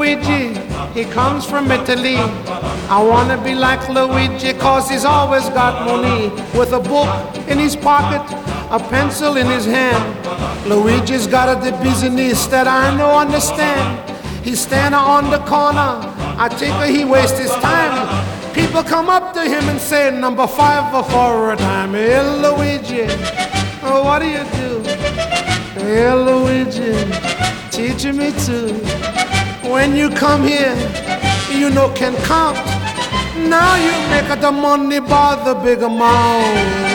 Luigi, he comes from Italy. I wanna be like Luigi cause he's always got money. With a book in his pocket, a pencil in his hand, Luigi's got a business that I no understand. He's standing on the corner, I think he wastes his time. People come up to him and say, number 5 for a time. Hey Luigi, oh, what do you do? Hey Luigi, teaching me to. When you come here, you know can count. Now you make the money by the big amount.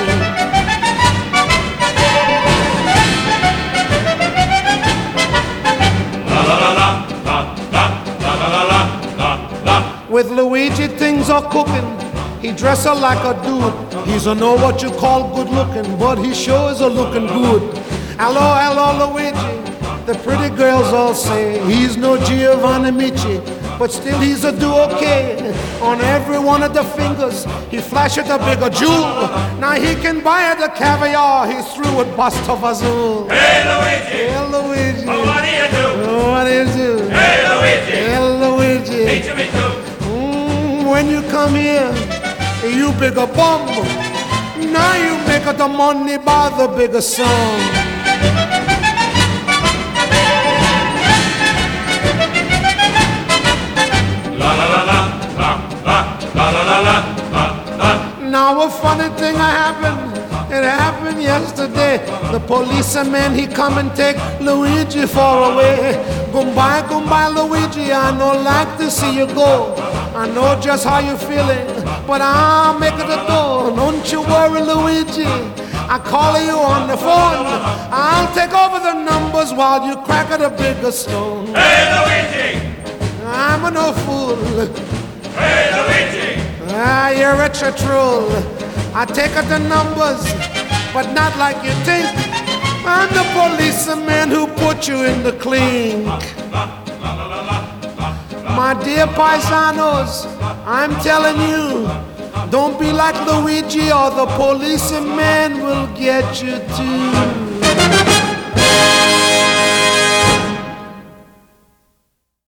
With Luigi things are cooking. He dresses like a dude. He's a know what you call good looking, but he sure is a looking good. Hello, hello Luigi. The pretty girls all say he's no Giovanni Mici, but still he's a do okay. On every one of the fingers he flashes a bigger jewel. Now he can buy the caviar, he's through with Buster Vazul. Hey Luigi! Hey Luigi! Oh, what do you do? Oh, what do you do? Hey Luigi! Hey Luigi! Teach me to. When you come here, you bigger bum. Now you make the money by the bigger sum. Now a funny thing happened. It happened yesterday. The policeman he come and take Luigi far away. Goodbye Luigi, I no like to see you go. I know just how you're feeling, but I'll make it a door. Don't you worry Luigi, I call you on the phone. I'll take over the numbers while you crack at a bigger stone. Hey Luigi! I'm no fool. Hey Luigi! Ah, you're a troll. I take out the numbers, but not like you think. I'm the policeman who put you in the clink. My dear paisanos, I'm telling you, don't be like Luigi or the policeman will get you too.